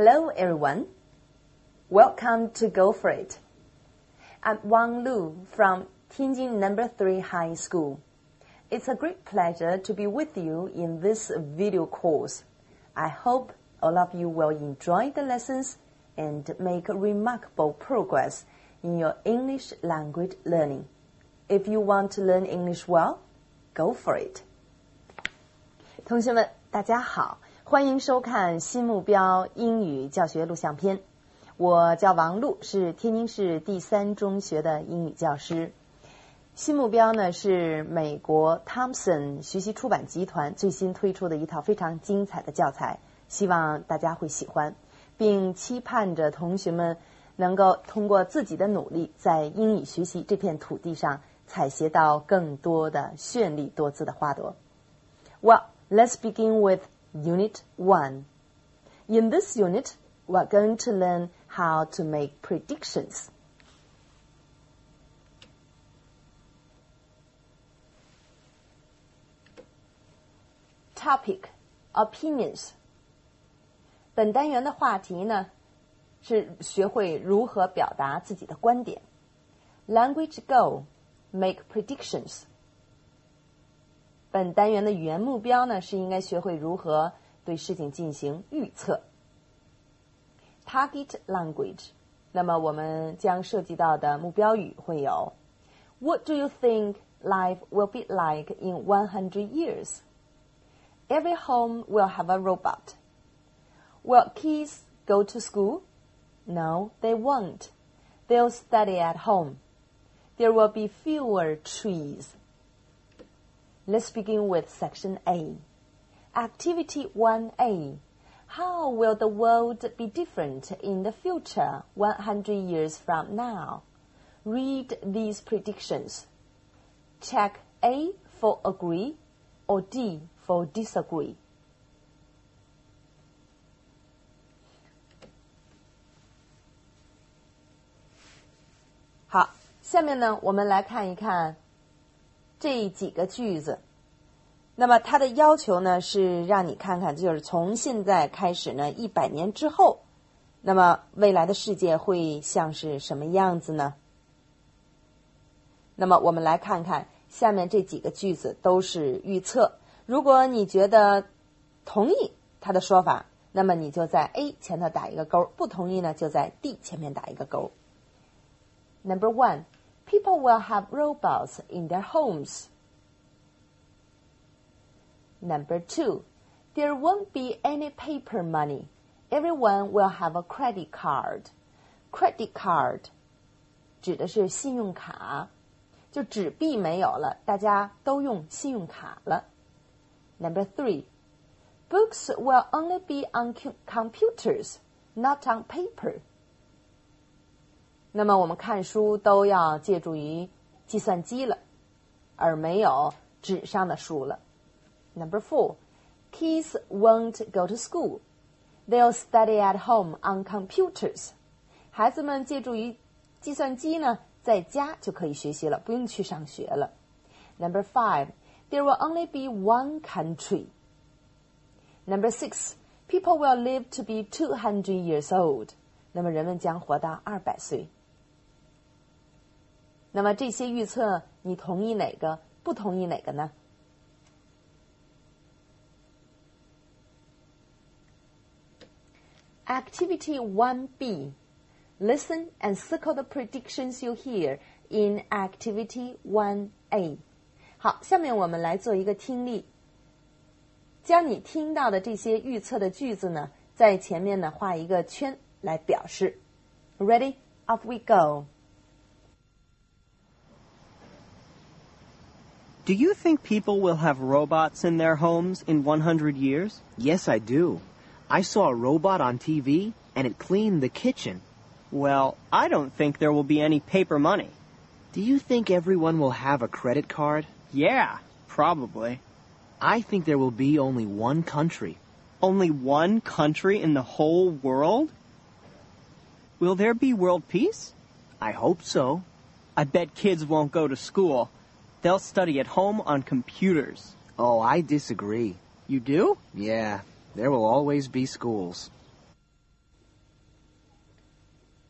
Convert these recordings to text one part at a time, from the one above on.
Hello, everyone. Welcome to Go For It. I'm Wang Lu from Tianjin No. 3 High School. It's a great pleasure to be with you in this video course. I hope all of you will enjoy the lessons and make remarkable progress in your English language learning. If you want to learn English well, go for it. 同学们，大家好，欢迎收看新目标英语教学录像片。我叫王璐，是天津市第3中学的英语教师。新目标呢是美国 Thomson 学习出版集团最新推出的一套非常精彩的教材，希望大家会喜欢，并期盼着同学们能够通过自己的努力，在英语学习这片土地上采撷到更多的绚丽多姿的花朵。Well, let's begin with Unit 1. In this unit, we're going to learn how to make predictions. Topic: Opinions. 本单元的话题呢是学会如何表达自己的观点。Language goal: make predictions. 本单元的语言目标呢是应该学会如何对事情进行预测。Target language. 那么我们将涉及到的目标语会有 What do you think life will be like in 100 years? Every home will have a robot. Will kids go to school? No, they won't. They'll study at home. There will be fewer trees. Let's begin with Section A. Activity 1A. How will the world be different in the future 100 years from now? Read these predictions. Check A for agree or D for disagree. 好，下面呢，我们来看一看这几个句子。那么它的要求呢是让你看看，就是从现在开始呢，100年之后，那么未来的世界会像是什么样子呢？那么我们来看看下面这几个句子都是预测。如果你觉得同意他的说法，那么你就在 A 前头打一个勾，不同意呢就在 D 前面打一个勾。Number 1, people will have robots in their homes. Number 2, there won't be any paper money. Everyone will have a credit card. Credit card 指的是信用卡，就纸币没有了，大家都用信用卡了。Number 3, books will only be on computers, not on paper. 那么我们看书都要借助于计算机了，而没有纸上的书了。Number 4, kids won't go to school. They'll study at home on computers. 孩子们借助于计算机呢，在家就可以学习了，不用去上学了。Number 5, there will only be one country. Number 6, people will live to be 200 years old. 那么人们将活到200岁。那么这些预测，你同意哪个，不同意哪个呢？Activity 1B. Listen and circle the predictions you hear in Activity 1A. 好，下面我们来做一个听力，将你听到的这些预测的句子呢，在前面呢画一个圈来表示。Ready? Off we go. Do you think people will have robots in their homes in 100 years? Yes, I do. I saw a robot on TV, and it cleaned the kitchen. Well, I don't think there will be any paper money. Do you think everyone will have a credit card? Yeah, probably. I think there will be only one country. Only one country in the whole world? Will there be world peace? I hope so. I bet kids won't go to school. They'll study at home on computers. Oh, I disagree. You do? Yeah, there will always be schools.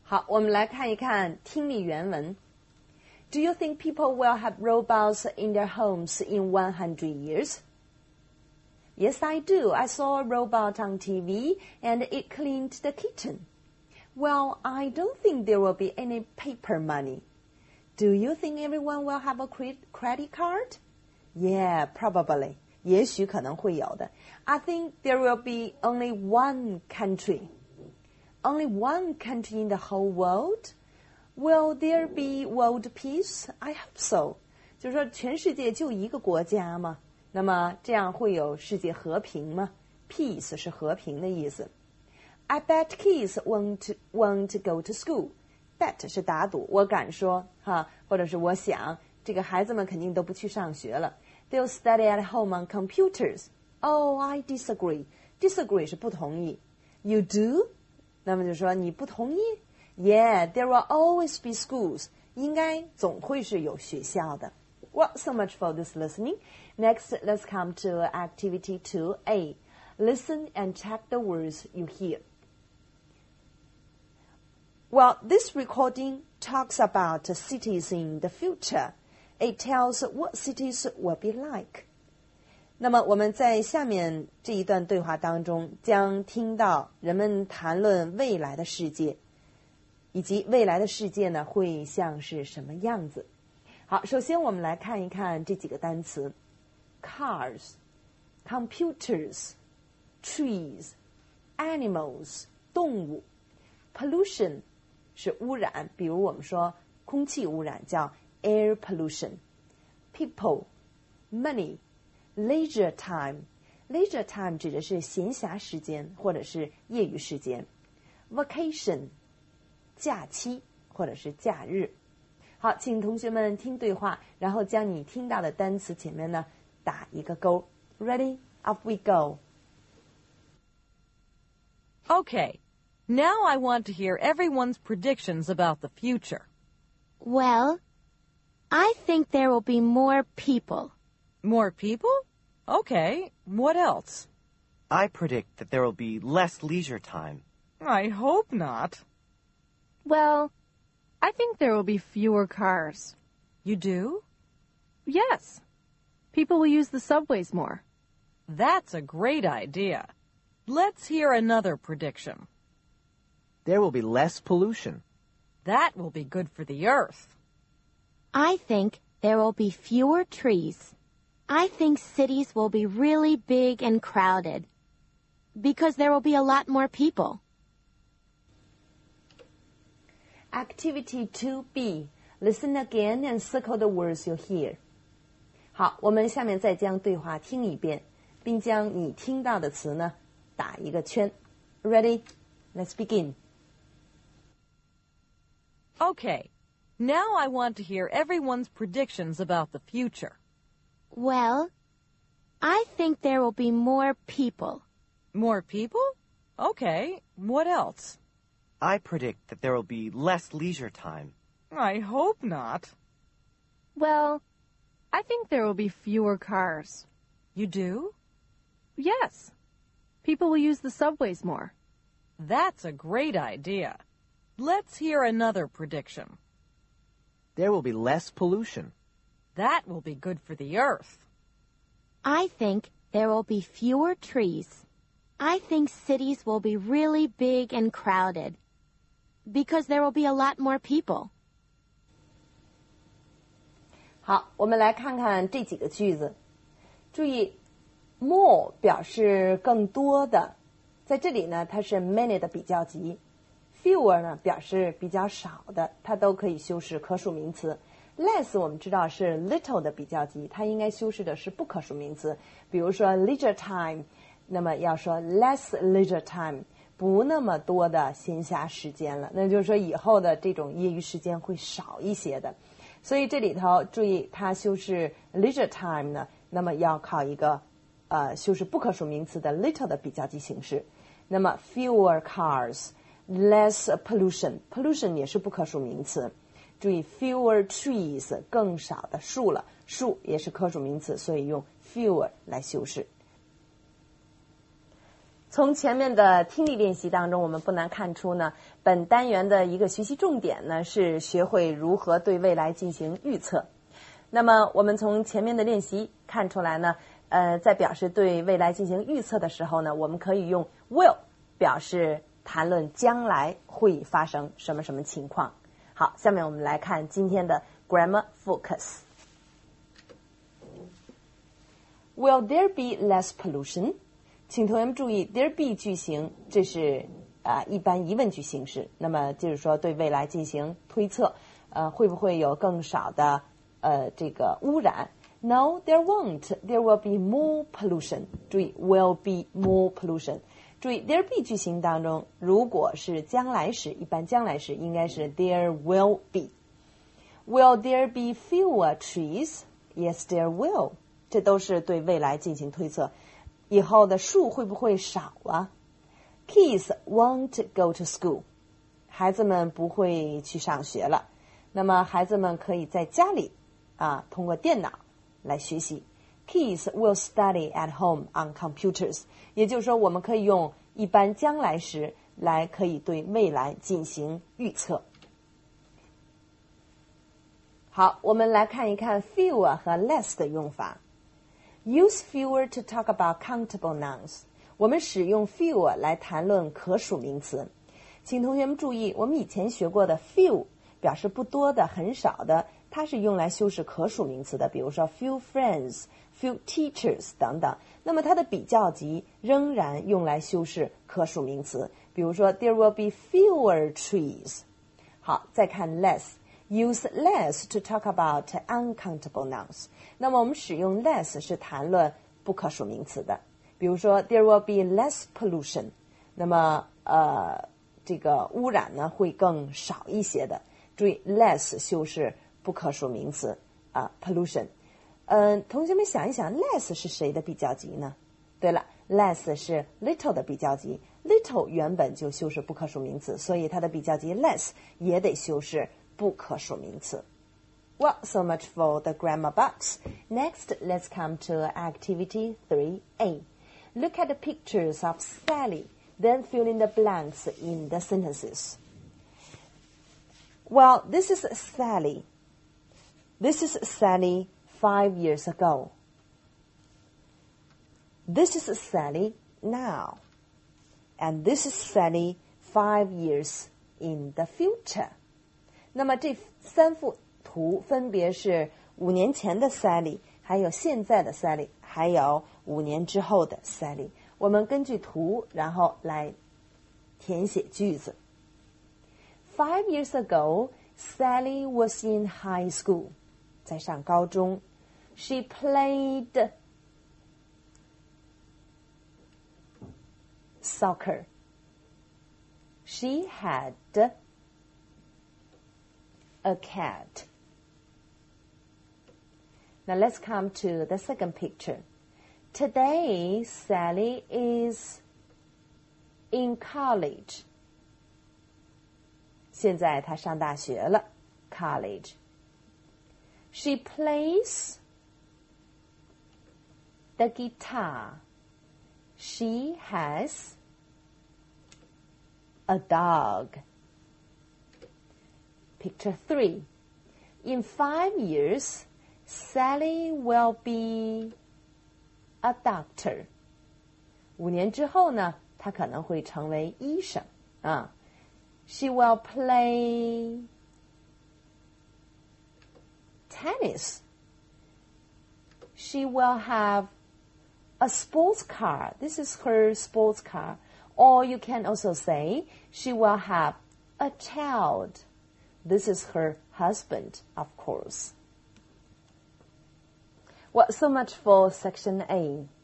好，我们来看一看听力原文。Do you think people will have robots in their homes in 100 years? Yes, I do. I saw a robot on TV and it cleaned the kitchen. Well, I don't think there will be any paper money. Do you think everyone will have a credit card? Yeah, probably. 也许可能会有的。I think there will be only one country. Only one country in the whole world? Will there be world peace? I hope so. 就是说全世界就一个国家吗？那么这样会有世界和平吗？ Peace 是和平的意思。I bet kids won't go to school. Bet 是打赌，我敢说哈，或者是我想这个孩子们肯定都不去上学了。They'll study at home on computers. Oh, I disagree. Disagree 是不同意。You do? 那么就说你不同意？ Yeah, there will always be schools. 应该总会是有学校的。Well, so much for this listening. Next, let's come to activity 2A. Listen and check the words you hear. Well, this recording talks about cities in the future. It tells what cities will be like. 那么我们在下面这一段对话当中将听到人们谈论未来的世界，以及未来的世界呢会像是什么样子。好，首先我们来看一看这几个单词 ：cars, computers, trees, animals 动物 pollution 是污染，比如我们说空气污染叫 air pollution people money leisure time leisure time 指的是闲暇时间或者是业余时间 vacation 假期或者是假日。好，请同学们听对话，然后将你听到的单词前面呢打一个勾。Ready? Off we go. Okay, now I want to hear everyone's predictions about the future. Well, I think there will be more people. More people? Okay, what else? I predict that there will be less leisure time. I hope not. Well, I think there will be fewer cars. You do? Yes. People will use the subways more. That's a great idea. Let's hear another prediction. There will be less pollution. That will be good for the earth. I think there will be fewer trees. I think cities will be really big and crowded because there will be a lot more people. Activity 2B. Listen again and circle the words you hear. 好，我们下面再将对话听一遍，并将你听到的词呢打一个圈。Ready? Let's begin. Okay, now I want to hear everyone's predictions about the future. Well, I think there will be more people. More people? Okay, what else? I predict that there will be less leisure time. I hope not. Well, I think there will be fewer cars. You do? Yes. People will use the subways more. That's a great idea. Let's hear another prediction. There will be less pollution. That will be good for the earth. I think there will be fewer trees. I think cities will be really big and crowded because there will be a lot more people. 好，我们来看看这几个句子。注意 more 表示更多的，在这里呢它是 many 的比较级， fewer 呢表示比较少的，它都可以修饰可数名词。less 我们知道是 little 的比较级，它应该修饰的是不可数名词，比如说 leisure time， 那么要说 less leisure time， 不那么多的闲暇时间了，那就是说以后的这种业余时间会少一些的。所以这里头注意它修饰 leisure time 呢，那么要靠一个修饰不可数名词的 little 的比较级形式。那么 fewer cars less pollution pollution 也是不可数名词。注意 fewer trees 更少的树了，树也是可数名词，所以用 fewer 来修饰。 从前面的听力练习当中，我们不难看出呢，本单元的一个学习重点呢是学会如何对未来进行预测。那么我们从前面的练习看出来呢，在表示对未来进行预测的时候呢，我们可以用 will 表示谈论将来会发生什么什么情况。好，下面我们来看今天的 Grammar Focus。 Will there be less pollution？ 请同学们注意 there be 句型，这是一般疑问句形式，那么就是说对未来进行推测，会不会有更少的这个污染。 No, there won't. There will be more pollution. 注意 will be more pollution。 注意 there be 句型当中，如果是将来时，一般将来时应该是 there will be。 Will there be fewer trees? Yes, there will. 这都是对未来进行推测，以后的树会不会少啊？ Kids won't go to school. 孩子们不会去上学了，那么孩子们可以在家里通过电脑来学习。 Kids will study at home on computers. 也就是说，我们可以用一般将来时来可以对未来进行预测。好，我们来看一看 fewer 和 less 的用法。 Use fewer to talk about countable nouns. 我们使用 fewer 来谈论可数名词。请同学们注意，我们以前学过的 few 表示不多的、很少的，它是用来修饰可数名词的，比如说 few friends、few teachers 等等。那么它的比较级仍然用来修饰可数名词，比如说 there will be fewer trees。 好，再看 less。Use less to talk about uncountable nouns. 那么我们使用 less 是谈论不可数名词的，比如说 there will be less pollution。 那么这个污染呢会更少一些的。注意 less 修饰不可数名词pollution。同学们想一想 less 是谁的比较级呢？对了， less 是 little 的比较级， little 原本就修饰不可数名词，所以它的比较级 less 也得修饰不可数名词。 Well, so much for the grammar box. Next, let's come to activity 3A. Look at the pictures of Sally, then fill in the blanks in the sentences. Well, this is Sally. This is Sally 5 years ago. This is Sally now. And this is Sally 5 years in the future. 那么这三幅图分别是5年前的 Sally， 还有现在的 Sally， 还有5年之后的 Sally。 我们根据图然后来填写句子。 5 years ago, Sally was in high school. 在上高中。 She played soccer. She had a cat. Now let's come to the second picture. Today, Sally is in college. 现在她上大学了 college. She plays the guitar. She has a dog. Picture 3. In 5 years, Sally will be a doctor. 5年之后呢，她可能会成为医生She will play tennis. She will have a sports car. This is her sports car. Or you can also say she will have a child. This is her husband, of course. Well, so much for section A.